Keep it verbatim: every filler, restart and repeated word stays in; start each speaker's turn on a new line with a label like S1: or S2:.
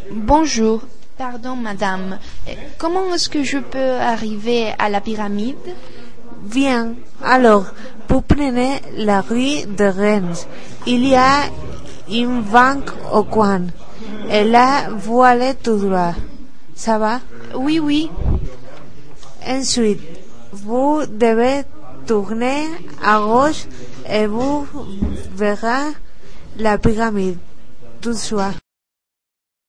S1: Bonjour. Pardon, madame. Comment est-ce que je peux arriver à la pyramide?
S2: Bien. Alors, vous prenez la rue de Rennes. Il y a une banque au coin. Et là, vous allez tout droit. Ça va?
S1: Oui, oui.
S2: Ensuite, vous devez tourner à gauche et vous verrez la pyramide. Tout de suite.